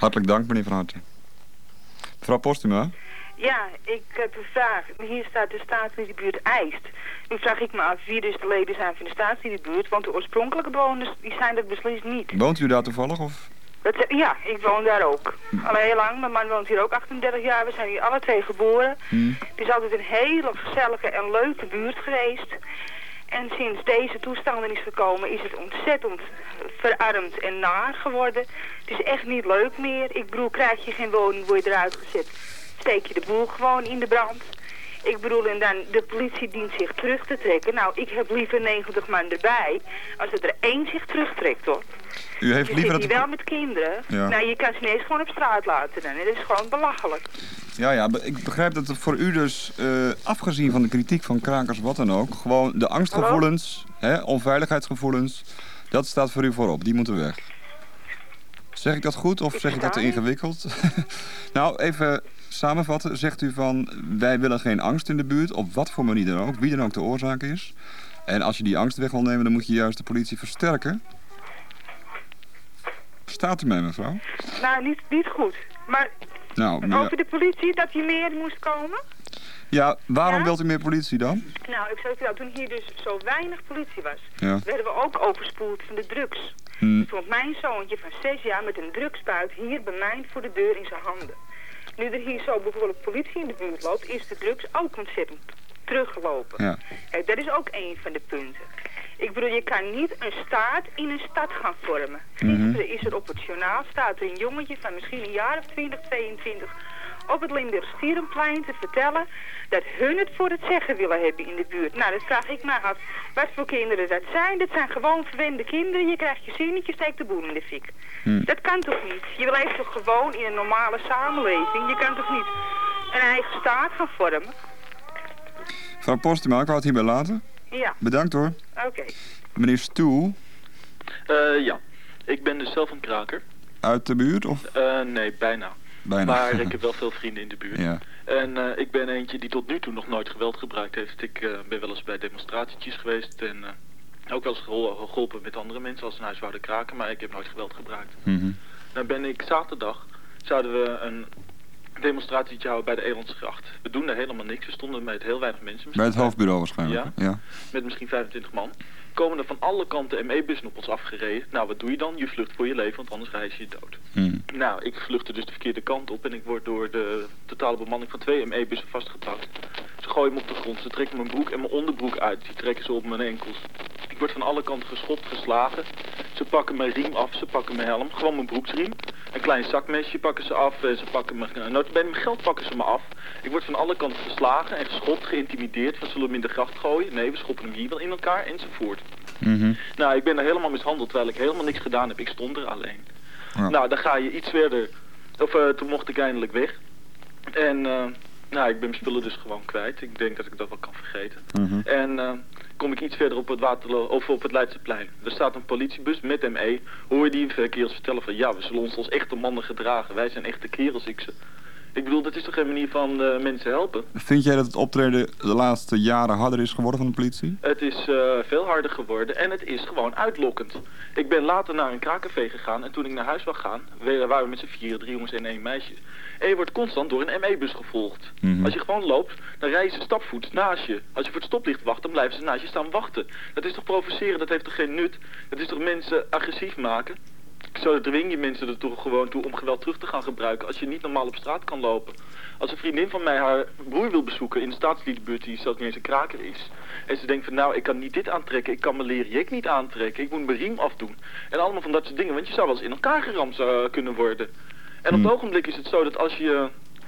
Hartelijk dank, meneer Van Harten. Mevrouw Postuma? Ja, ik heb een vraag. Hier staat de staatsliedenbuurt Eist. Nu vraag ik me af wie dus de leden zijn van de staatsliedenbuurt, want de oorspronkelijke bewoners die zijn dat beslist niet. Woont u daar toevallig? Of? Ja, ik woon daar ook. Al heel lang. Mijn man woont hier ook 38 jaar. We zijn hier alle twee geboren. Het is altijd een hele gezellige en leuke buurt geweest. En sinds deze toestanden is gekomen is het ontzettend verarmd en naar geworden. Het is echt niet leuk meer. Ik bedoel, krijg je geen woning, word je eruit gezet, steek je de boel gewoon in de brand. Ik bedoel, en dan de politie dient zich terug te trekken. Nou, ik heb liever 90 man erbij, als het er één zich terugtrekt, hoor. U heeft je liever zit hier wel met kinderen. Ja. Nou, je kan ze ineens gewoon op straat laten dan. Dat is gewoon belachelijk. Ja, ik begrijp dat het voor u dus, afgezien van de kritiek van krakers, wat dan ook, gewoon de angstgevoelens, onveiligheidsgevoelens, dat staat voor u voorop. Die moeten weg. Zeg ik dat goed of zeg ik dat te ingewikkeld? Nou, even samenvatten. Zegt u van, wij willen geen angst in de buurt, op wat voor manier dan ook, wie dan ook de oorzaak is. En als je die angst weg wil nemen, dan moet je juist de politie versterken. Staat u mee, mevrouw? Nou, niet goed. Maar over de politie, dat die meer moest komen? Ja, waarom wilt u meer politie dan? Nou, ik zou vertellen, toen hier dus zo weinig politie was, werden we ook overspoeld van de drugs. Stond mijn zoontje van 6 jaar met een drugsbuit hier bij mij voor de deur in zijn handen. Nu er hier zo bijvoorbeeld politie in de buurt loopt, is de drugs ook ontzettend teruggelopen. Ja. Kijk, dat is ook een van de punten. Ik bedoel, je kan niet een staat in een stad gaan vormen. Gisteren is er op het journaal, staat er een jongetje van misschien een jaar of 20, 22... op het Limburgstierenplein te vertellen dat hun het voor het zeggen willen hebben in de buurt. Nou, dat vraag ik me af. Wat voor kinderen dat zijn? Dat zijn gewoon verwende kinderen. Je krijgt je zinnetje, steekt de boel in de fik. Dat kan toch niet? Je leeft toch gewoon in een normale samenleving? Je kan toch niet een eigen staat gaan vormen? Mevrouw Postuma, ik wou het hierbij laten. Ja. Bedankt hoor. Oké. Meneer Stoel. Ja, ik ben dus zelf een kraker. Uit de buurt of? Nee, bijna. Maar ik heb wel veel vrienden in de buurt. Ja. En ik ben eentje die tot nu toe nog nooit geweld gebruikt heeft. Ik ben wel eens bij demonstratietjes geweest en ook wel eens geholpen met andere mensen als een huiswouder kraken, maar ik heb nooit geweld gebruikt. Nou ben ik zaterdag, zouden we een demonstratietje houden bij de Elandsgracht. We doen er helemaal niks, we stonden met heel weinig mensen. Bij het hoofdbureau waarschijnlijk. Ja, met misschien 25 man. Komen er van alle kanten ME-bussen op ons afgereden. Nou, wat doe je dan? Je vlucht voor je leven, want anders reis je dood. Nou, ik vluchtte dus de verkeerde kant op en ik word door de totale bemanning van 2 ME-bussen vastgepakt. Ze gooien me op de grond, ze trekken mijn broek en mijn onderbroek uit. Die trekken ze op mijn enkels. Ik word van alle kanten geschopt, geslagen. Ze pakken mijn riem af, ze pakken mijn helm, gewoon mijn broeksriem. Een klein zakmesje pakken ze af, ze pakken mijn geld pakken ze me af. Ik word van alle kanten geslagen en geschopt, geïntimideerd. Van zullen we hem in de gracht gooien? Nee, we schoppen hem hier wel in elkaar enzovoort. Nou, ik ben er helemaal mishandeld terwijl ik helemaal niks gedaan heb. Ik stond er alleen. Ja. Nou, dan ga je iets verder. Toen mocht ik eindelijk weg. En nou, ik ben mijn spullen dus gewoon kwijt. Ik denk dat ik dat wel kan vergeten. En kom ik iets verder op het of op het Leidseplein. Er staat een politiebus met ME. Hoor je die kerels vertellen van ja, we zullen ons als echte mannen gedragen. Wij zijn echte kerels, Ik bedoel, dat is toch geen manier van mensen helpen? Vind jij dat het optreden de laatste jaren harder is geworden van de politie? Het is veel harder geworden en het is gewoon uitlokkend. Ik ben later naar een kraakcafé gegaan en toen ik naar huis wou gaan, waren we met z'n 4, 3 jongens en 1 meisje. En je wordt constant door een ME-bus gevolgd. Als je gewoon loopt, dan rijden ze stapvoets naast je. Als je voor het stoplicht wacht, dan blijven ze naast je staan wachten. Dat is toch provoceren, dat heeft toch geen nut? Dat is toch mensen agressief maken? Zo dwing je mensen er toch gewoon toe om geweld terug te gaan gebruiken als je niet normaal op straat kan lopen. Als een vriendin van mij haar broer wil bezoeken in de staatsliedenbuurt die zelfs niet eens een kraker is. En ze denkt van nou, ik kan niet dit aantrekken, ik kan mijn leren jek niet aantrekken, ik moet mijn riem afdoen. En allemaal van dat soort dingen, want je zou wel eens in elkaar geramd kunnen worden. En op het ogenblik is het zo dat als je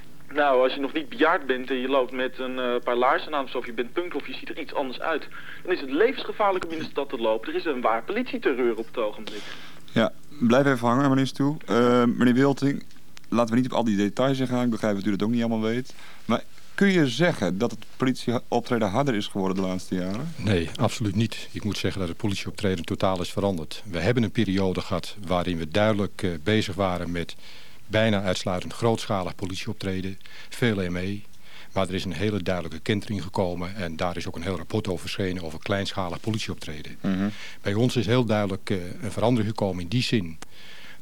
nog niet bejaard bent en je loopt met een paar laarzen aan of je bent punk of je ziet er iets anders uit, dan is het levensgevaarlijk om in de stad te lopen. Er is een waar politieterreur op het ogenblik. Ja, blijf even hangen, meneer Stoel. Meneer Wilting, laten we niet op al die details gaan. Ik begrijp dat u dat ook niet allemaal weet. Maar kun je zeggen dat het politieoptreden harder is geworden de laatste jaren? Nee, absoluut niet. Ik moet zeggen dat het politieoptreden totaal is veranderd. We hebben een periode gehad waarin we duidelijk bezig waren met bijna uitsluitend grootschalig politieoptreden. Veel ME. Maar er is een hele duidelijke kentering gekomen en daar is ook een heel rapport over verschenen over kleinschalig politieoptreden. Bij ons is heel duidelijk een verandering gekomen in die zin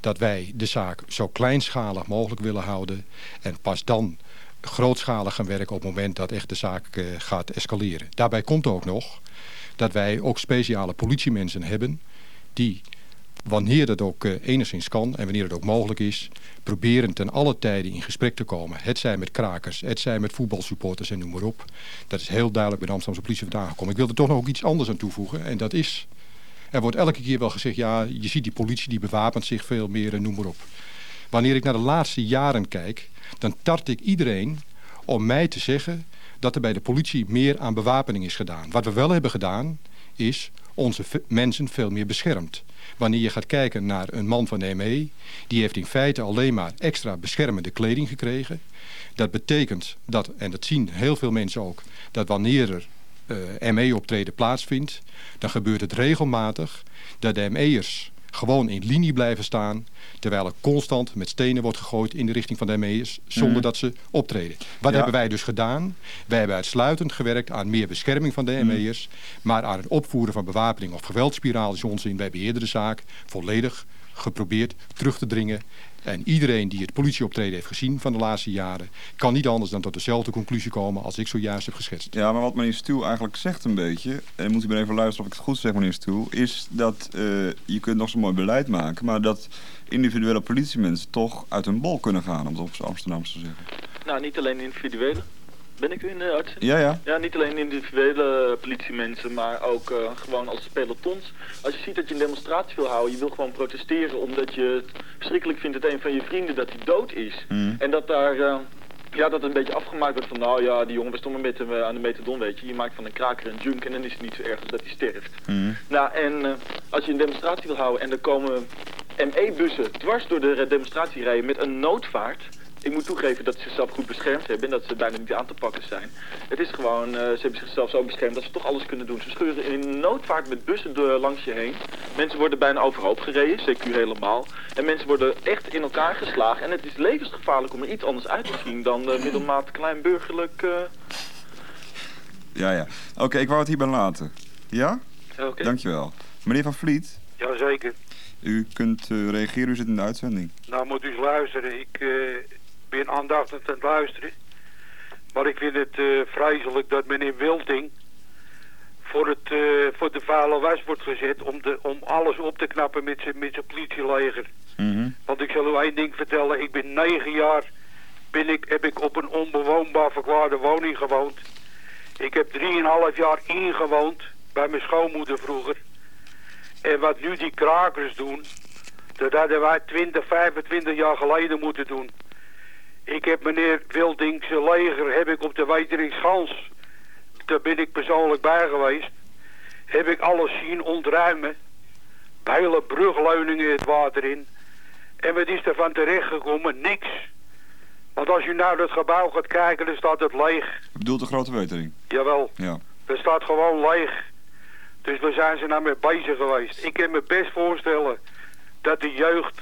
dat wij de zaak zo kleinschalig mogelijk willen houden. En pas dan grootschalig gaan werken op het moment dat echt de zaak gaat escaleren. Daarbij komt ook nog dat wij ook speciale politiemensen hebben die, wanneer dat ook enigszins kan en wanneer het ook mogelijk is, proberen ten alle tijden in gesprek te komen. Het zij met krakers, het zij met voetbalsupporters en noem maar op. Dat is heel duidelijk bij de Amsterdamse politie vandaan gekomen. Ik wil er toch nog ook iets anders aan toevoegen. En dat is, er wordt elke keer wel gezegd, ja, je ziet die politie die bewapent zich veel meer en noem maar op. Wanneer ik naar de laatste jaren kijk, dan tart ik iedereen om mij te zeggen dat er bij de politie meer aan bewapening is gedaan. Wat we wel hebben gedaan, is onze mensen veel meer beschermd. Wanneer je gaat kijken naar een man van de ME, die heeft in feite alleen maar extra beschermende kleding gekregen. Dat betekent dat, en dat zien heel veel mensen ook, dat wanneer er ME-optreden plaatsvindt, dan gebeurt het regelmatig dat de ME'ers gewoon in linie blijven staan, terwijl er constant met stenen wordt gegooid in de richting van de ME'ers, zonder dat ze optreden. Wat hebben wij dus gedaan? Wij hebben uitsluitend gewerkt aan meer bescherming van de ME'ers, maar aan het opvoeren van bewapening of geweldspiraal is onzin. Wij hebben eerder de zaak volledig geprobeerd terug te dringen. En iedereen die het politieoptreden heeft gezien van de laatste jaren, kan niet anders dan tot dezelfde conclusie komen als ik zojuist heb geschetst. Ja, maar wat meneer Stuw eigenlijk zegt een beetje, en moet u maar even luisteren of ik het goed zeg, meneer Stuw, is dat je kunt nog zo'n mooi beleid maken, maar dat individuele politiemensen toch uit hun bol kunnen gaan, om het op z'n Amsterdamse te zeggen. Nou, niet alleen individuele. Ben ik u in de uitzending? Ja. Ja, niet alleen individuele politiemensen, maar ook gewoon als pelotons. Als je ziet dat je een demonstratie wil houden, je wil gewoon protesteren omdat je het verschrikkelijk vindt dat een van je vrienden dat hij dood is. En dat daar, dat een beetje afgemaakt wordt van, nou ja, die jongen was toch maar met hem aan de methadon, weet je. Je maakt van een kraker een junk en dan is het niet zo erg als dat hij sterft. Nou, en als je een demonstratie wil houden en er komen ME-bussen dwars door de demonstratie rijden met een noodvaart. Ik moet toegeven dat ze zichzelf goed beschermd hebben en dat ze bijna niet aan te pakken zijn. Het is gewoon, ze hebben zichzelf zo beschermd dat ze toch alles kunnen doen. Ze scheuren in noodvaart met bussen langs je heen. Mensen worden bijna overhoop gereden, CQ helemaal. En mensen worden echt in elkaar geslagen. En het is levensgevaarlijk om er iets anders uit te zien dan middelmaat kleinburgerlijk. Ja. Oké, ik wou het hierbij laten. Ja? Oké. Dankjewel. Meneer Van Vliet. Jazeker. U kunt reageren, u zit in de uitzending. Nou, moet u eens luisteren. Ik ben aandachtig aan het luisteren. Maar ik vind het vreselijk dat meneer Wilting voor de vuile was wordt gezet om alles op te knappen met zijn politieleger. Want ik zal u één ding vertellen. Ik ben 9 jaar heb ik op een onbewoonbaar verklaarde woning gewoond. Ik heb 3,5 jaar ingewoond bij mijn schoonmoeder vroeger. En wat nu die krakers doen, dat hadden wij 20, 25 jaar geleden moeten doen. Ik heb meneer Wilding's leger op de Weteringschans, daar ben ik persoonlijk bij geweest, heb ik alles zien ontruimen. Hele brugleuningen het water in. En wat is er van terecht gekomen? Niks. Want als je naar het gebouw gaat kijken, dan staat het leeg. U bedoelt de Grote Wetering? Jawel. Ja. Dat staat gewoon leeg. Dus we zijn ze nou mee bezig geweest. Ik kan me best voorstellen dat de jeugd,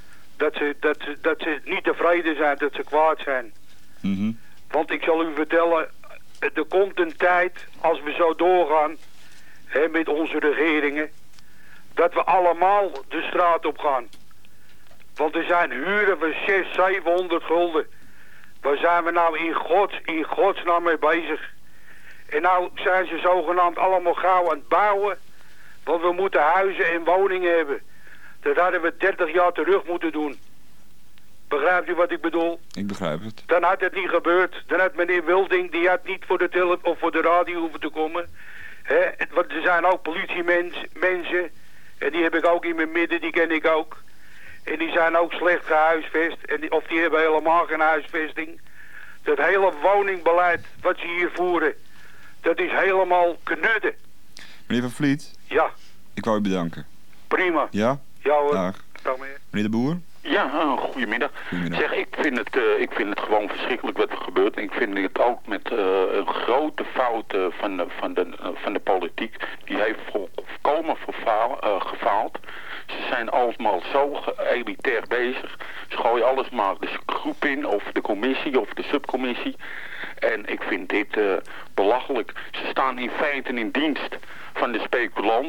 dat ze niet tevreden zijn, dat ze kwaad zijn. Want ik zal u vertellen, er komt een tijd, als we zo doorgaan, met onze regeringen, dat we allemaal de straat op gaan. Want er zijn huren van 600, 700 gulden. Waar zijn we nou in godsnaam mee bezig? En nou zijn ze zogenaamd allemaal gauw aan het bouwen. Want we moeten huizen en woningen hebben. Dat hadden we 30 jaar terug moeten doen. Begrijpt u wat ik bedoel? Ik begrijp het. Dan had het niet gebeurd. Dan had meneer Wilding, die had niet voor de of voor de radio hoeven te komen. Want er zijn ook politiemensen. En die heb ik ook in mijn midden, die ken ik ook. En die zijn ook slecht gehuisvest. Of die hebben helemaal geen huisvesting. Dat hele woningbeleid wat ze hier voeren, dat is helemaal knudden. Meneer Van Vliet? Ja. Ik wou u bedanken. Prima. Ja? Ja hoor. Dag. Dag meneer. Meneer de Boer? Ja, goedemiddag. Zeg, ik vind het gewoon verschrikkelijk wat er gebeurt. En ik vind het ook met een grote fout van de politiek. Die heeft volkomen gefaald. Ze zijn allemaal zo elitair bezig. Ze gooien alles maar de groep in, of de commissie, of de subcommissie. En ik vind dit belachelijk. Ze staan in feite in dienst van de speculanten.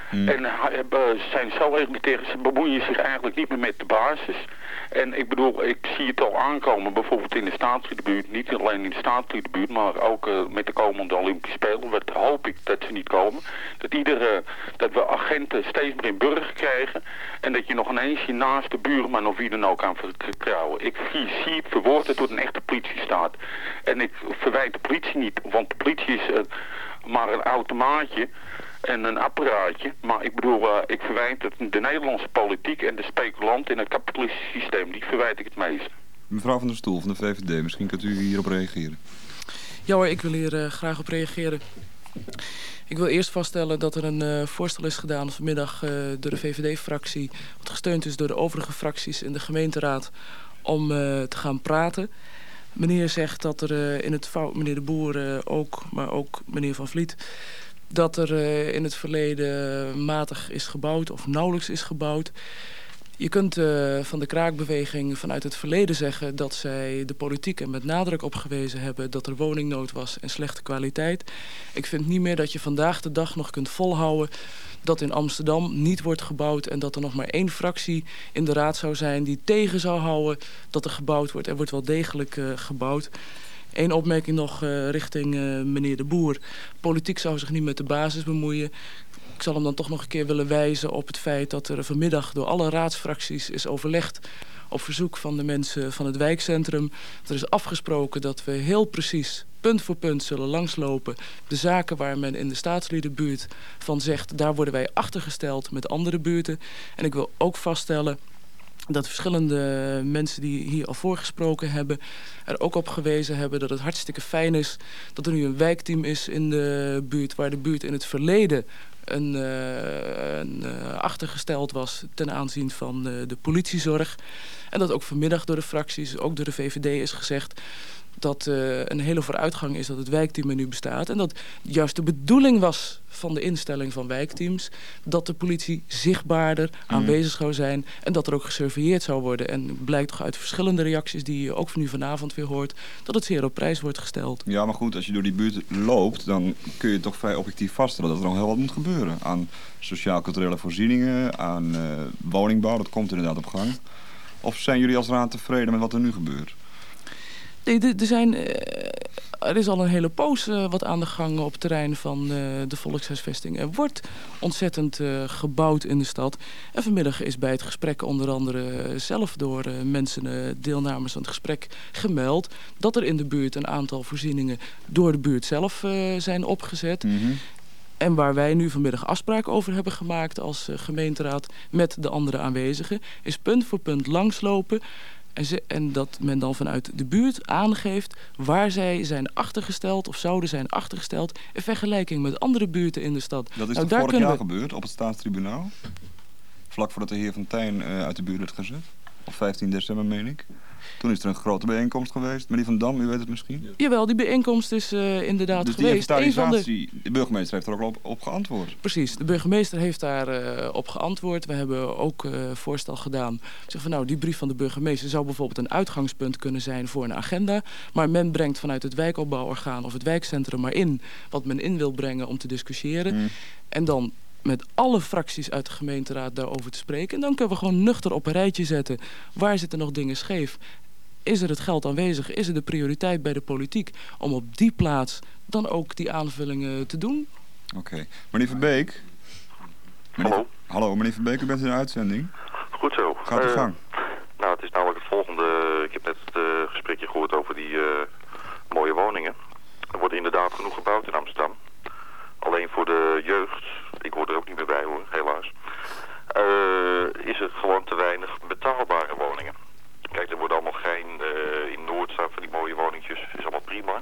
En zijn zo elitair, ze bemoeien zich eigenlijk niet meer met de basis. En ik bedoel, ik zie het al aankomen, bijvoorbeeld in de staatsliedenbuurt, niet alleen in de staatsliedenbuurt, maar ook met de komende Olympische Spelen, wat hoop ik dat ze niet komen. Dat we agenten steeds meer in burger krijgen en dat je nog ineens je naaste buurman of wie dan ook aan vertrouwen. Ik zie het verwoord het tot een echte politiestaat. En ik verwijt de politie niet, want de politie is maar een automaatje en een apparaatje. Maar ik bedoel, ik verwijt het de Nederlandse politiek en de speculant in het kapitalistische systeem. Die verwijt ik het meest. Mevrouw van der Stoel van de VVD, misschien kunt u hierop reageren. Ja hoor, ik wil hier graag op reageren. Ik wil eerst vaststellen dat er een voorstel is gedaan vanmiddag door de VVD-fractie, wat gesteund is door de overige fracties in de gemeenteraad, om te gaan praten. Meneer zegt dat er in het fout, meneer De Boer ook, maar ook meneer Van Vliet, dat er in het verleden matig is gebouwd of nauwelijks is gebouwd. Je kunt van de kraakbeweging vanuit het verleden zeggen dat zij de politiek er met nadruk op gewezen hebben dat er woningnood was en slechte kwaliteit. Ik vind niet meer dat je vandaag de dag nog kunt volhouden dat in Amsterdam niet wordt gebouwd en dat er nog maar 1 fractie in de raad zou zijn die tegen zou houden dat er gebouwd wordt. Er wordt wel degelijk gebouwd. Eén opmerking nog richting meneer De Boer. Politiek zou zich niet met de basis bemoeien. Ik zal hem dan toch nog een keer willen wijzen op het feit dat er vanmiddag door alle raadsfracties is overlegd op verzoek van de mensen van het wijkcentrum. Er is afgesproken dat we heel precies punt voor punt zullen langslopen. De zaken waar men in de staatsliedenbuurt van zegt, daar worden wij achtergesteld met andere buurten. En ik wil ook vaststellen dat verschillende mensen die hier al voorgesproken hebben er ook op gewezen hebben dat het hartstikke fijn is dat er nu een wijkteam is in de buurt waar de buurt in het verleden achtergesteld was ten aanzien van de politiezorg. En dat ook vanmiddag door de fracties, ook door de VVD is gezegd dat een hele vooruitgang is dat het wijkteam er nu bestaat. En dat juist de bedoeling was van de instelling van wijkteams dat de politie zichtbaarder aanwezig zou zijn en dat er ook gesurveilleerd zou worden. En het blijkt toch uit verschillende reacties die je ook nu vanavond weer hoort, dat het zeer op prijs wordt gesteld. Ja, maar goed, als je door die buurt loopt, dan kun je toch vrij objectief vaststellen dat er nog heel wat moet gebeuren. Aan sociaal-culturele voorzieningen, aan woningbouw, dat komt inderdaad op gang. Of zijn jullie als raad tevreden met wat er nu gebeurt? Nee, er is al een hele poos wat aan de gang op het terrein van de volkshuisvesting. Er wordt ontzettend gebouwd in de stad. En vanmiddag is bij het gesprek onder andere zelf door mensen, deelnemers aan het gesprek, gemeld dat er in de buurt een aantal voorzieningen door de buurt zelf zijn opgezet. Mm-hmm. En waar wij nu vanmiddag afspraken over hebben gemaakt als gemeenteraad met de andere aanwezigen, is punt voor punt langslopen. En dat men dan vanuit de buurt aangeeft waar zij zijn achtergesteld of zouden zijn achtergesteld in vergelijking met andere buurten in de stad. Dat is toch vorig jaar gebeurd op het Staatstribunaal? Vlak voordat de heer Van Tijn uit de buurt werd gezet? Op 15 december, meen ik. Toen is er een grote bijeenkomst geweest. Meneer Van Dam, u weet het misschien? Ja. Jawel, die bijeenkomst is inderdaad dus geweest. De burgemeester heeft er ook op geantwoord. Precies, de burgemeester heeft daar op geantwoord. We hebben ook voorstel gedaan. Zeg van nou, die brief van de burgemeester zou bijvoorbeeld een uitgangspunt kunnen zijn voor een agenda. Maar men brengt vanuit het wijkopbouworgaan of het wijkcentrum maar in wat men in wil brengen om te discussiëren. En dan met alle fracties uit de gemeenteraad daarover te spreken. En dan kunnen we gewoon nuchter op een rijtje zetten. Waar zitten nog dingen scheef? Is er het geld aanwezig? Is er de prioriteit bij de politiek om op die plaats dan ook die aanvullingen te doen? Oké. Meneer Verbeek. Hallo. Hallo, meneer Verbeek, u bent in de uitzending. Goed zo. Gaat uw gang. Nou, het is namelijk het volgende. Ik heb net het gesprekje gehoord over die mooie woningen. Er wordt inderdaad genoeg gebouwd in Amsterdam. Alleen voor de jeugd, ik hoor er ook niet meer bij hoor, helaas, is er gewoon te weinig betaalbare woningen. Kijk, er worden allemaal geen, in Noord staan van die mooie woningjes, is allemaal prima.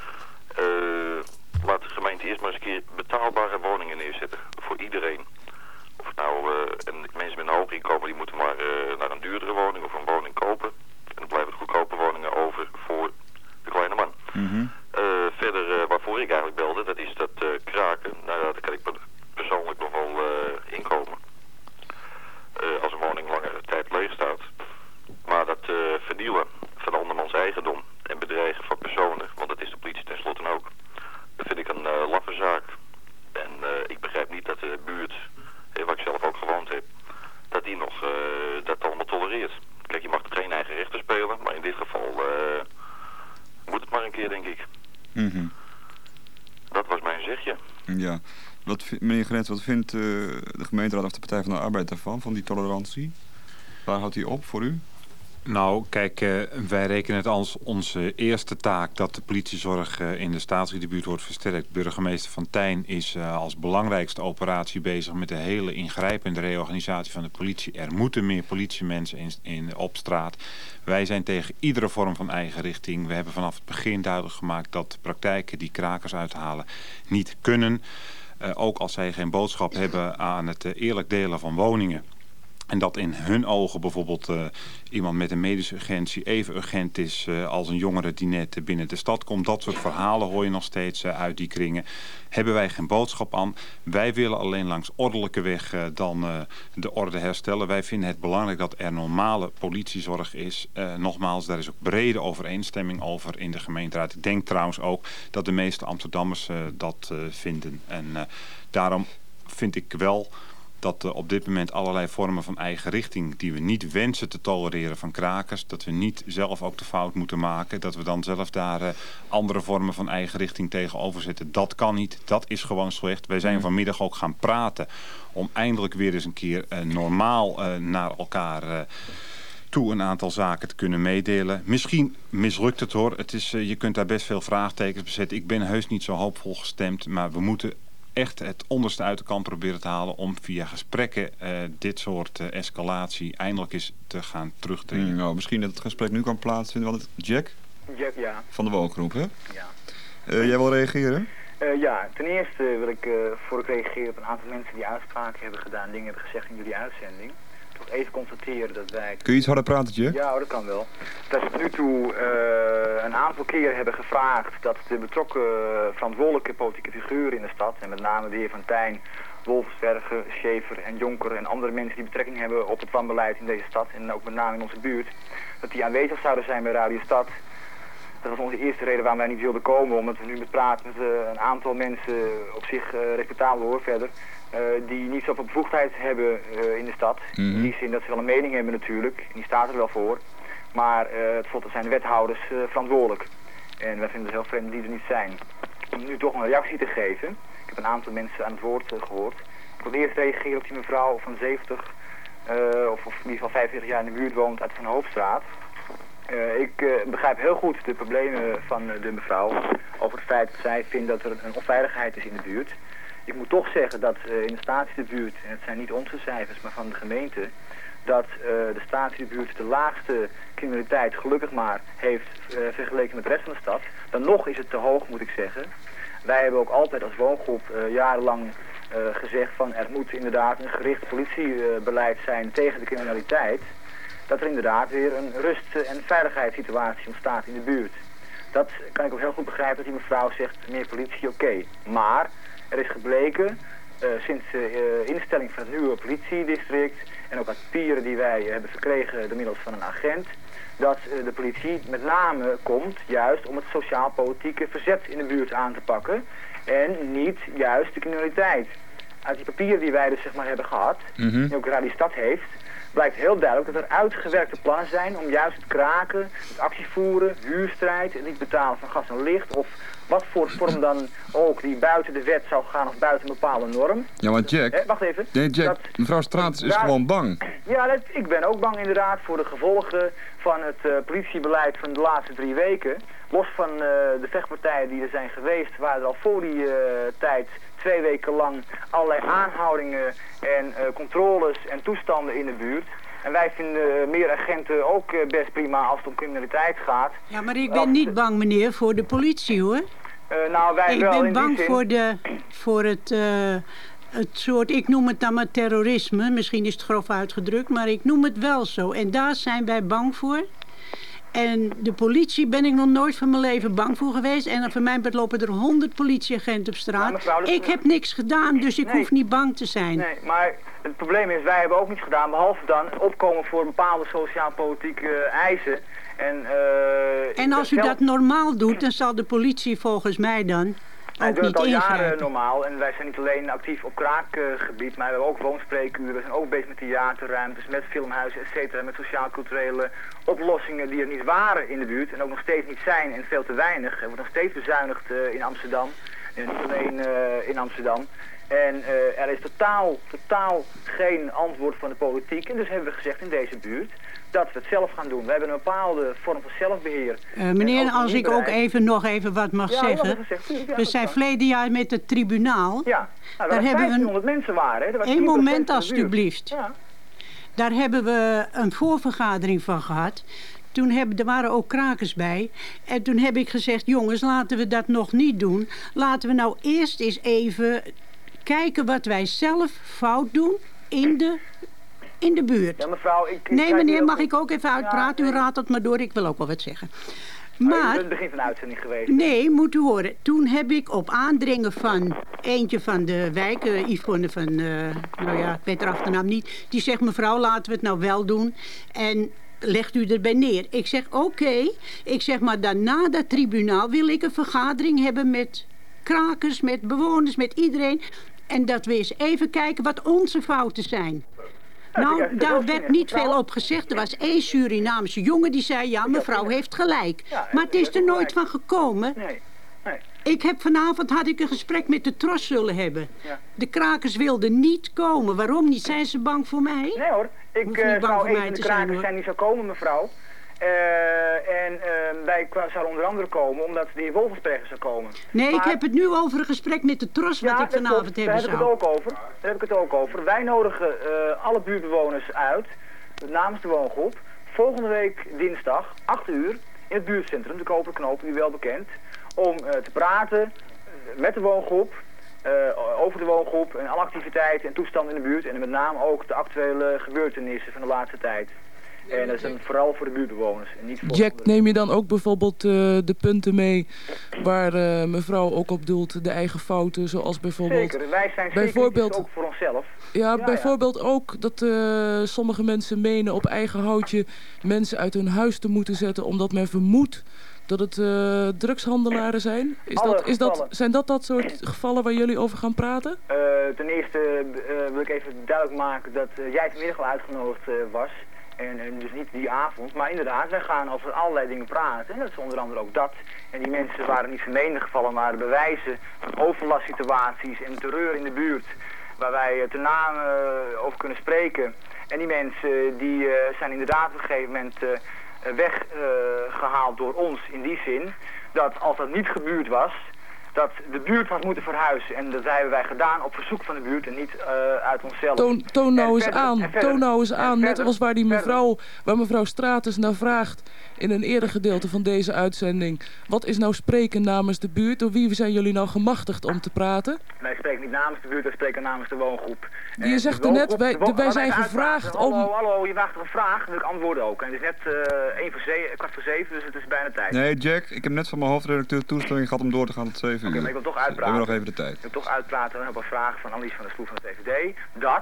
Laat de gemeente eerst maar eens een keer betaalbare woningen neerzetten voor iedereen. Of nou, en mensen met een hoog inkomen die moeten maar naar een duurdere woning of een woning kopen. En dan blijven goedkope woningen over voor de kleine man. Mm-hmm. Verder, waarvoor ik eigenlijk belde, dat is dat kraken. Nou, daar kan ik persoonlijk nog wel inkomen. Als een woning langere tijd leeg staat. Maar dat vernieuwen van andermans eigendom en bedreigen van personen, want dat is de politie tenslotte ook, dat vind ik een laffe zaak. En ik begrijp niet dat de buurt nog dat allemaal tolereert. Kijk, je mag er geen eigen rechter spelen, maar in dit geval moet het maar een keer, denk ik. Mm-hmm. Dat was mijn zegje. Ja. Meneer Grens, wat vindt de gemeenteraad of de Partij van de Arbeid daarvan, van die tolerantie? Waar houdt die op voor u? Nou, kijk, wij rekenen het als onze eerste taak dat de politiezorg in de staatsgebied wordt versterkt. Burgemeester Van Tijn is als belangrijkste operatie bezig met de hele ingrijpende reorganisatie van de politie. Er moeten meer politiemensen op straat. Wij zijn tegen iedere vorm van eigen richting. We hebben vanaf het begin duidelijk gemaakt dat praktijken die krakers uithalen niet kunnen. Ook als zij geen boodschap hebben aan het eerlijk delen van woningen. En dat in hun ogen bijvoorbeeld iemand met een medische urgentie even urgent is als een jongere die net binnen de stad komt. Dat soort verhalen hoor je nog steeds uit die kringen. Hebben wij geen boodschap aan. Wij willen alleen langs ordelijke weg dan de orde herstellen. Wij vinden het belangrijk dat er normale politiezorg is. Nogmaals, daar is ook brede overeenstemming over in de gemeenteraad. Ik denk trouwens ook dat de meeste Amsterdammers dat vinden. En daarom vind ik wel dat op dit moment allerlei vormen van eigen richting die we niet wensen te tolereren van krakers, dat we niet zelf ook de fout moeten maken, dat we dan zelf daar andere vormen van eigen richting tegenover zetten. Dat kan niet, dat is gewoon slecht. Wij zijn vanmiddag ook gaan praten om eindelijk weer eens een keer normaal naar elkaar toe een aantal zaken te kunnen meedelen. Misschien mislukt het hoor. Je kunt daar best veel vraagtekens bezetten. Ik ben heus niet zo hoopvol gestemd, maar we moeten echt het onderste uit de kant proberen te halen om via gesprekken dit soort escalatie eindelijk eens te gaan terugdringen. Nou, misschien dat het gesprek nu kan plaatsvinden. Want Jack? Jack, ja. Van de woongroep, hè? Ja. Jij wil reageren? Ja, ten eerste wil ik, voor ik reageer op een aantal mensen die uitspraken hebben gedaan, dingen hebben gezegd in jullie uitzending, toch even constateren dat wij... Kun je iets harder praten, Jack? Ja, dat kan wel. Dat we tot nu toe een aantal keer hebben gevraagd dat de betrokken verantwoordelijke politieke figuren in de stad, en met name de heer Van Tijn, Wolfsbergen, Schever en Jonker en andere mensen die betrekking hebben op het planbeleid in deze stad en ook met name in onze buurt, dat die aanwezig zouden zijn bij Radio Stad. Dat was onze eerste reden waarom wij niet wilden komen, omdat we nu met praten met een aantal mensen op zich respectabel hoor verder. Die niet zoveel bevoegdheid hebben in de stad. Mm-hmm. In die zin dat ze wel een mening hebben natuurlijk. En die staat er wel voor. Maar tenslotte zijn de wethouders verantwoordelijk. En wij vinden het heel vreemd die er niet zijn. Om nu toch een reactie te geven. Ik heb een aantal mensen aan het woord gehoord. Ik wil eerst reageren op die mevrouw van 70. Of in ieder geval 45 jaar in de buurt woont uit Van Hoofdstraat. Ik begrijp heel goed de problemen van de mevrouw. Over het feit dat zij vindt dat er een onveiligheid is in de buurt. Ik moet toch zeggen dat in de Staatsbuurt, en het zijn niet onze cijfers, maar van de gemeente, dat de Staatsbuurt de laagste criminaliteit gelukkig maar heeft vergeleken met de rest van de stad. Dan nog is het te hoog, moet ik zeggen. Wij hebben ook altijd als woongroep jarenlang gezegd van er moet inderdaad een gericht politiebeleid zijn tegen de criminaliteit. Dat er inderdaad weer een rust- en veiligheidssituatie ontstaat in de buurt. Dat kan ik ook heel goed begrijpen dat die mevrouw zegt meer politie, oké. Maar er is gebleken, sinds de instelling van het nieuwe politiedistrict en ook uit papieren die wij hebben verkregen door middels van een agent, dat de politie met name komt juist om het sociaal-politieke verzet in de buurt aan te pakken en niet juist de criminaliteit. Uit die papieren die wij dus zeg maar hebben gehad, die ook Radio Stad heeft, blijkt heel duidelijk dat er uitgewerkte plannen zijn om juist het kraken, het actievoeren, huurstrijd, het niet betalen van gas en licht of wat voor vorm dan ook die buiten de wet zou gaan of buiten een bepaalde norm. Ja, maar Jack, wacht even. Nee, Jack, mevrouw Straat is gewoon bang. Ja, ik ben ook bang inderdaad voor de gevolgen van het politiebeleid van de laatste 3 weken. Los van de vechtpartijen die er zijn geweest, waren er al voor die tijd 2 weken lang allerlei aanhoudingen en controles en toestanden in de buurt. En wij vinden meer agenten ook best prima als het om criminaliteit gaat. Ja, maar ik ben niet bang, meneer, voor de politie, hoor. Nou, wij ik wel ben in bang die zin voor het soort, ik noem het dan maar terrorisme. Misschien is het grof uitgedrukt, maar ik noem het wel zo. En daar zijn wij bang voor. En de politie ben ik nog nooit van mijn leven bang voor geweest. En voor mij lopen er 100 politieagenten op straat. Mevrouw, ik heb niks gedaan, dus ik hoef niet bang te zijn. Nee, maar het probleem is, wij hebben ook niets gedaan, behalve dan het opkomen voor bepaalde sociaal-politieke eisen. En als u dat normaal doet, dan zal de politie volgens mij dan ook doen niet het al ingrijpen. jaren normaal en wij zijn niet alleen actief op kraakgebied, maar we hebben ook woonspreekuren. We zijn ook bezig met theaterruimtes, met filmhuizen, et cetera, met sociaal-culturele oplossingen die er niet waren in de buurt en ook nog steeds niet zijn en veel te weinig. Er wordt nog steeds bezuinigd in Amsterdam, en niet alleen in Amsterdam. En er is totaal geen antwoord van de politiek en dus hebben we gezegd in deze buurt dat we het zelf gaan doen. We hebben een bepaalde vorm van zelfbeheer. Meneer, als ik ook nog even wat mag zeggen. We zijn verleden jaar met het tribunaal. Ja, nou, daar hebben 1500 mensen waren. Eén moment alstublieft. Ja. Daar hebben we een voorvergadering van gehad. Er waren ook krakers bij. En toen heb ik gezegd, jongens, laten we dat nog niet doen. Laten we nou eerst eens even kijken wat wij zelf fout doen in de buurt. Ja, mevrouw, nee, meneer, mag ik ook even uitpraten? U raadt het maar door, ik wil ook wel wat zeggen. Maar, u bent het begin van de uitzending geweest. Nee, moet u horen. Toen heb ik op aandringen van eentje van de wijk, Yvonne van, ik weet haar achternaam niet. Die zegt, mevrouw, laten we het nou wel doen. En legt u erbij neer. Ik zeg, oké. Ik zeg, maar daarna dat tribunaal wil ik een vergadering hebben met krakers, met bewoners, met iedereen. En dat we eens even kijken wat onze fouten zijn. Nou, daar werd niet veel op gezegd. Er was één Surinaamse jongen die zei, ja, mevrouw heeft gelijk. Maar het is er nooit van gekomen. Nee. Vanavond had ik een gesprek met de Tros zullen hebben. Ja. De krakers wilden niet komen. Waarom niet? Zijn ze bang voor mij? Nee hoor. Ik zou even de krakers zijn die zou komen, mevrouw. Wij zouden onder andere komen omdat de heer Wolfensberger zou komen. Nee, ik heb het nu over een gesprek met de Tros wat ik vanavond hebben zou. Daar heb ik het ook over. Wij nodigen alle buurtbewoners uit, namens de woongroep, volgende week dinsdag, 8 uur, in het buurtcentrum, de Koperknoop, u wel bekend, om te praten met de woongroep, over de woongroep en alle activiteiten en toestanden in de buurt en met name ook de actuele gebeurtenissen van de laatste tijd. En dat is vooral voor de buurtbewoners. En niet voor Jack, neem je dan ook bijvoorbeeld de punten mee waar mevrouw ook op doelt, de eigen fouten, zoals bijvoorbeeld... Zeker, wij zijn zeker ook voor onszelf. Ja, bijvoorbeeld ook dat sommige mensen menen op eigen houtje mensen uit hun huis te moeten zetten, omdat men vermoedt dat het drugshandelaren zijn. Zijn dat soort gevallen waar jullie over gaan praten? Ten eerste wil ik even duidelijk maken dat jij vanmiddag al uitgenodigd was. En dus niet die avond, maar inderdaad, wij gaan over allerlei dingen praten. En dat is onder andere ook dat. En die mensen waren niet vermeende gevallen, maar bewijzen van overlastsituaties en terreur in de buurt. Waar wij ten name over kunnen spreken. En die mensen die zijn inderdaad op een gegeven moment weggehaald door ons. In die zin dat als dat niet gebeurd was, dat de buurt had moeten verhuizen. En dat hebben wij gedaan op verzoek van de buurt en niet uit onszelf. Toon nou eens aan, net als waar mevrouw Stratus naar vraagt in een eerder gedeelte van deze uitzending. Wat is nou spreken namens de buurt? Door wie zijn jullie nou gemachtigd om te praten? Wij spreken niet namens de buurt, wij spreken namens de woongroep. Je zegt er net, wij zijn gevraagd om... Hallo, je vraagt een vraag, dan wil ik antwoorden ook. En het is net 7:15, dus het is bijna tijd. Nee, Jack, ik heb net van mijn hoofdredacteur toestemming gehad om door te gaan tot 7 uur. Oké, maar ik wil toch uitpraten. We hebben nog even de tijd. Ik wil toch uitpraten op een vraag van Annelies van der Sloe van de VVD. Dat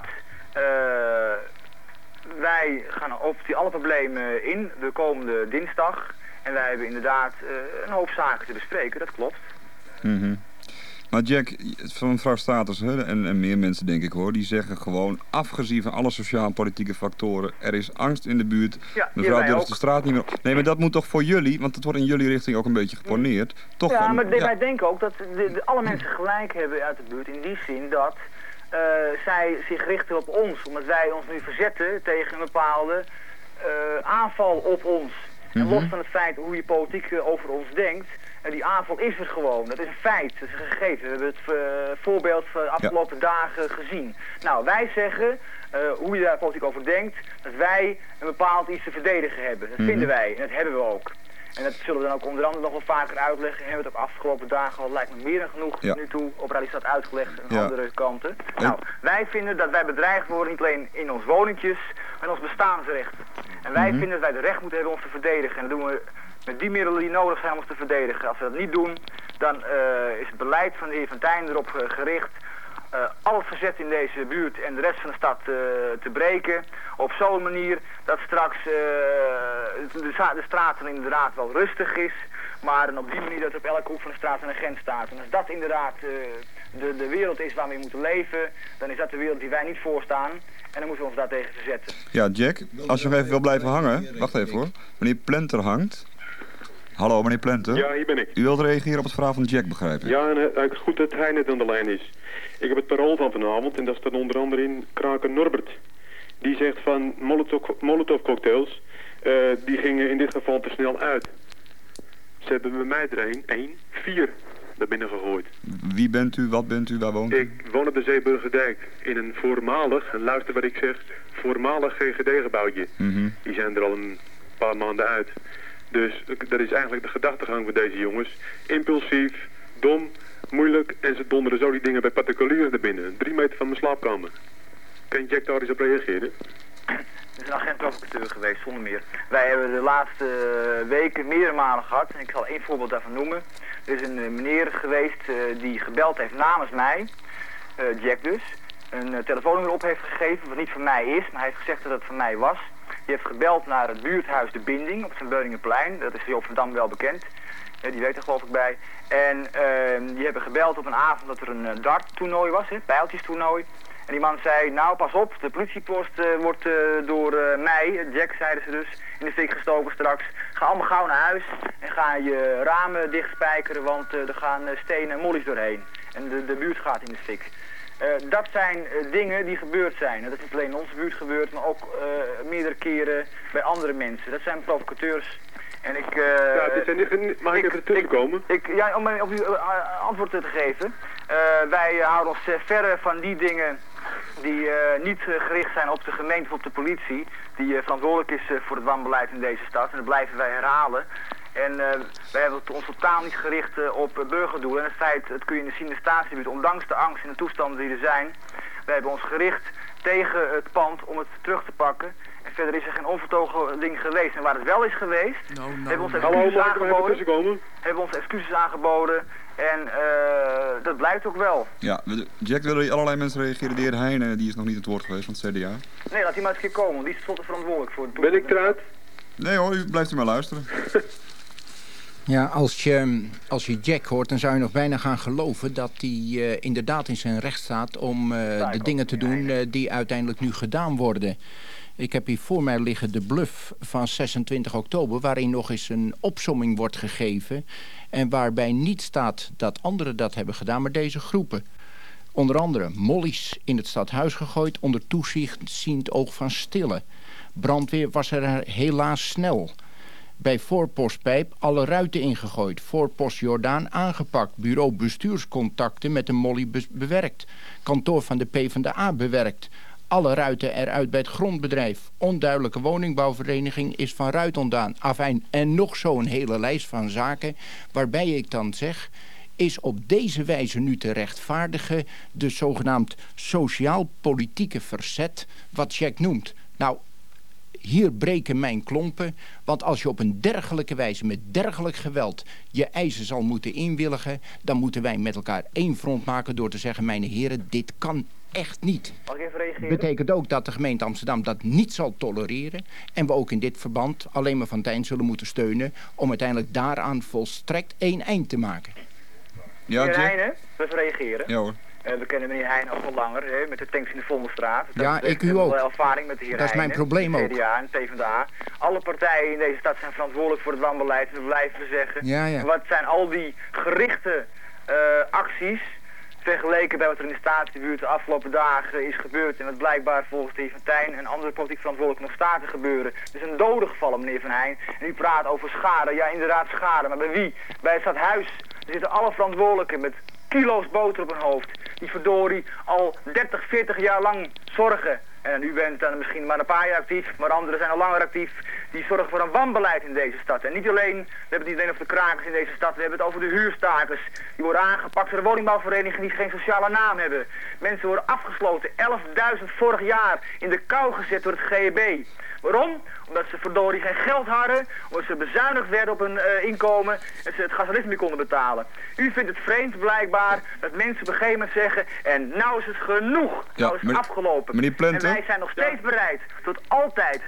wij gaan op alle problemen in de komende dinsdag. En wij hebben inderdaad een hoop zaken te bespreken, dat klopt. Maar Jack, van mevrouw Stratus en meer mensen denk ik hoor, die zeggen gewoon, afgezien van alle sociaal-politieke factoren, er is angst in de buurt, ja, mevrouw durft de straat niet meer op. Nee, maar dat moet toch voor jullie, want het wordt in jullie richting ook een beetje geponeerd. Toch ja, maar wij denken ook dat alle mensen gelijk hebben uit de buurt, in die zin dat zij zich richten op ons, omdat wij ons nu verzetten tegen een bepaalde aanval op ons. En los van het feit hoe je politiek over ons denkt, die aanval is er gewoon. Dat is een feit, dat is een gegeven. We hebben het voorbeeld van de afgelopen dagen gezien. Nou, wij zeggen, hoe je daar politiek over denkt, dat wij een bepaald iets te verdedigen hebben. Dat vinden wij en dat hebben we ook. En dat zullen we dan ook onder andere nog wel vaker uitleggen. We hebben het ook afgelopen dagen al, lijkt me meer dan genoeg nu toe op Radiostad uitgelegd aan andere kanten. Nou, wij vinden dat wij bedreigd worden, niet alleen in ons woningjes, maar in ons bestaansrecht. En wij vinden dat wij de recht moeten hebben om te verdedigen. En dat doen we met die middelen die nodig zijn om ons te verdedigen. Als we dat niet doen, dan is het beleid van de heer Van Tijn erop gericht al het verzet in deze buurt en de rest van de stad te breken. Op zo'n manier dat straks de straten inderdaad wel rustig is. Maar op die manier dat op elke hoek van de straat een agent staat. En als dat inderdaad de wereld is waar we in moeten leven, dan is dat de wereld die wij niet voorstaan. En dan moeten we ons daartegen verzetten. Ja, Jack, als je nog even wil blijven hangen. Wacht even hoor. Meneer Plenter hangt. Hallo, meneer Plenter. Ja, hier ben ik. U wilt reageren op het verhaal van Jack, begrijp ik? Ja, en het is goed dat hij net aan de lijn is. Ik heb het parool van vanavond en dat staat onder andere in Kraken Norbert. Die zegt van Molotov cocktails, die gingen in dit geval te snel uit. Ze hebben bij mij er 4 naar binnen gegooid. Wie bent u, wat bent u, waar woont u? Ik woon op de Zeeburgerdijk in een voormalig, en luister wat ik zeg, voormalig GGD-gebouwtje. Die zijn er al een paar maanden uit. Dus dat is eigenlijk de gedachtegang van deze jongens. Impulsief, dom, moeilijk en ze donderen zo die dingen bij particulieren naar binnen. 3 meter van mijn slaapkamer. Kan Jack daar eens op reageren? Het is een agent-provocateur geweest, zonder meer. Wij hebben de laatste weken meerdere malen gehad. En ik zal 1 voorbeeld daarvan noemen. Er is een meneer geweest die gebeld heeft namens mij, Jack dus, een telefoonnummer op heeft gegeven wat niet van mij is, maar hij heeft gezegd dat het van mij was. Die heeft gebeld naar het buurthuis De Binding op het Beuningenplein. Dat is hier op Verdam wel bekend. Die weet er geloof ik bij. En die hebben gebeld op een avond dat er een darttoernooi was, pijltjestoernooi. En die man zei, nou pas op, de politiepost wordt door mij, Jack zeiden ze dus, in de fik gestoken straks. Ga allemaal gauw naar huis en ga je ramen dichtspijkeren, want er gaan stenen en mollies doorheen. En de buurt gaat in de fik. Dat zijn dingen die gebeurd zijn. Dat is niet alleen in onze buurt gebeurd, maar ook meerdere keren bij andere mensen. Dat zijn provocateurs. En ik... mag ik even tussenkomen? Om op uw antwoord te geven. Wij houden ons verre van die dingen die niet gericht zijn op de gemeente of op de politie. Die verantwoordelijk is voor het wanbeleid in deze stad. En dat blijven wij herhalen. En wij hebben ons totaal niet gericht op burgerdoelen. En het feit, dat kun je zien in de staatsgebied, ondanks de angst en de toestanden die er zijn. Wij hebben ons gericht tegen het pand om het terug te pakken. En verder is er geen onvertogen ding geweest. En waar het wel is geweest, hebben we ons excuses aangeboden. Hebben we ons excuses aangeboden. En dat blijkt ook wel. Ja, Jack, willen er allerlei mensen reageren. De heer Heijnen, die is nog niet het woord geweest van het CDA. Nee, laat hij maar eens een keer komen. Die is tot verantwoordelijk voor. Ben ik eruit? Nee hoor, blijft u maar luisteren. Ja, als je Jack hoort, dan zou je nog bijna gaan geloven dat hij inderdaad in zijn recht staat om de dingen te doen die uiteindelijk nu gedaan worden. Ik heb hier voor mij liggen de bluff van 26 oktober... waarin nog eens een opsomming wordt gegeven... en waarbij niet staat dat anderen dat hebben gedaan, maar deze groepen. Onder andere mollies in het stadhuis gegooid... onder toeziend oog van Stille. Brandweer was er helaas snel. Bij voorpostpijp alle ruiten ingegooid. Voorpost Jordaan aangepakt. Bureau bestuurscontacten met de molly bewerkt. Kantoor van de PvdA bewerkt. Alle ruiten eruit bij het grondbedrijf. Onduidelijke woningbouwvereniging is van ruit ontdaan. Afijn, en nog zo'n hele lijst van zaken waarbij ik dan zeg... is op deze wijze nu te rechtvaardigen de zogenaamd sociaal-politieke verzet wat Jack noemt. Nou, hier breken mijn klompen, want als je op een dergelijke wijze met dergelijk geweld je eisen zal moeten inwilligen, dan moeten wij met elkaar één front maken door te zeggen, mijn heren, dit kan echt niet. Mag ik even reageren? Betekent ook dat de gemeente Amsterdam dat niet zal tolereren en we ook in dit verband alleen maar Van Tijn zullen moeten steunen om uiteindelijk daaraan volstrekt één eind te maken. Ja, meneer Heijnen, even reageren. Ja hoor. We kennen meneer Heijnen al langer, met de tanks in de Vondelstraat. Ja, ik u ook. Ervaring met de heer dat is mijn probleem ook. CDA en PvdA. Alle partijen in deze stad zijn verantwoordelijk voor het wanbeleid. We blijven zeggen. Ja. Wat zijn al die gerichte acties vergeleken bij wat er in de Statenbuurt de afgelopen dagen is gebeurd en wat blijkbaar volgens de heer Van Tijn en andere politiek verantwoordelijk nog staat te gebeuren. Er is een dode gevallen, meneer Van Heijn. En u praat over schade. Ja, inderdaad schade. Maar bij wie? Bij het stadhuis. Er zitten alle verantwoordelijken met kilo's boter op hun hoofd. Die verdorie al 30, 40 jaar lang zorgen. En u bent dan misschien maar een paar jaar actief, maar anderen zijn al langer actief. Die zorgen voor een wanbeleid in deze stad. En niet alleen, we hebben het niet alleen over de krakers in deze stad, we hebben het over de huurstakers. Die worden aangepakt door de woningbouwverenigingen die geen sociale naam hebben. Mensen worden afgesloten, 11.000 vorig jaar in de kou gezet door het GEB. Waarom? Omdat ze verdorie geen geld hadden, omdat ze bezuinigd werden op hun inkomen en ze het gastarif niet konden betalen. U vindt het vreemd blijkbaar dat mensen op een gegeven moment zeggen, en nou is het genoeg, nou is het afgelopen. Meneer Plenter? En wij zijn nog steeds bereid tot altijd,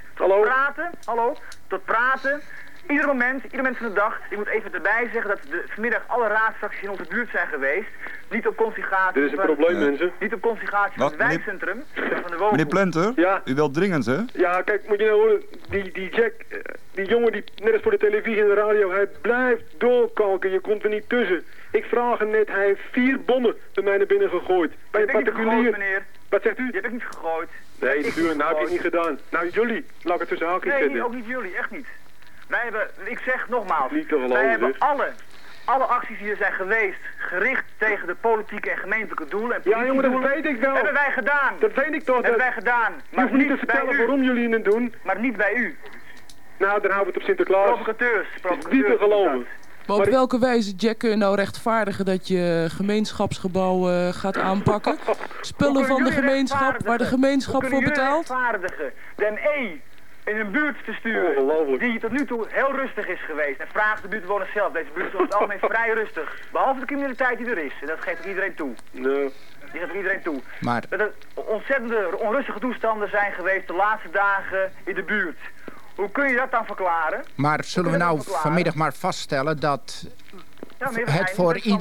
tot praten. Ieder moment van de dag. Ik moet even erbij zeggen dat vanmiddag alle raadsfracties in onze buurt zijn geweest. Niet op consigatie. Dit is een probleem, mensen. Niet op consigatie van het wijkcentrum. Van de woongroep. Meneer Plenter? Ja? U wilt dringend, hè? Ja, kijk, moet je nou horen. Die Jack, die jongen die net als voor de televisie en de radio, hij blijft doorkalken. Je komt er niet tussen. Ik vraag hem net, hij heeft 4 bommen bij mij naar binnen gegooid. Bij een particulier. Meneer. Wat zegt u? Die heb ik niet gegooid. Nee, natuurlijk, nou heb je het niet gedaan. Nou, jullie, laat ik het tussen haakjes zetten. Nee, ook niet jullie, echt niet. Wij hebben, ik zeg nogmaals, niet te geloven, wij hebben alle acties die er zijn geweest, gericht tegen de politieke en gemeentelijke doelen. En ja jongen, dat weet ik wel. Hebben wij gedaan. Dat weet ik toch. Hebben wij gedaan. Maar je hoeft niet te vertellen waarom jullie het doen. Maar niet bij u. Nou, dan houden we het op Sinterklaas. Provocateurs. Niet te geloven. Maar op welke wijze, Jack, kun je nou rechtvaardigen dat je gemeenschapsgebouw gaat aanpakken? Spullen van de gemeenschap, waar de gemeenschap voor betaalt? Rechtvaardigen de ME in een buurt te sturen die tot nu toe heel rustig is geweest. En vraag de buurtbewoners zelf. Deze buurt is over het algemeen vrij rustig. Behalve de criminaliteit die er is. En dat geeft ook iedereen toe. Nee. Die geeft ook iedereen toe. Maar dat er ontzettende onrustige toestanden zijn geweest de laatste dagen in de buurt. Hoe kun je dat dan verklaren? Maar zullen we nou vanmiddag maar vaststellen dat het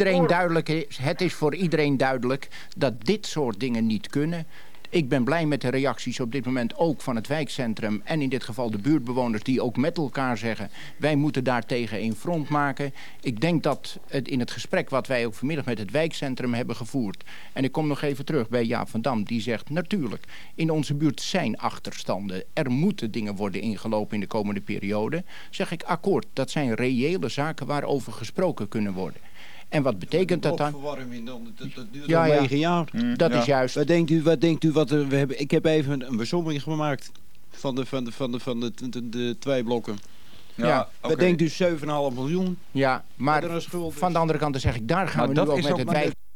is voor iedereen duidelijk dat dit soort dingen niet kunnen. Ik ben blij met de reacties op dit moment ook van het wijkcentrum en in dit geval de buurtbewoners die ook met elkaar zeggen, wij moeten daartegen een front maken. Ik denk dat in het gesprek wat wij ook vanmiddag met het wijkcentrum hebben gevoerd, en ik kom nog even terug bij Jaap van Dam, die zegt natuurlijk, in onze buurt zijn achterstanden. Er moeten dingen worden ingelopen in de komende periode. Zeg ik akkoord, dat zijn reële zaken waarover gesproken kunnen worden. En wat betekent dat dan? Verwarming dan, dat duurt 9 jaar. Dat is juist. Wat denkt u wat we hebben? Ik heb even een besommering gemaakt van de 2 blokken. Ja, Wat denkt u 7,5 miljoen? Ja, maar van de andere kant dan zeg ik, daar gaan we nu ook met het wijk.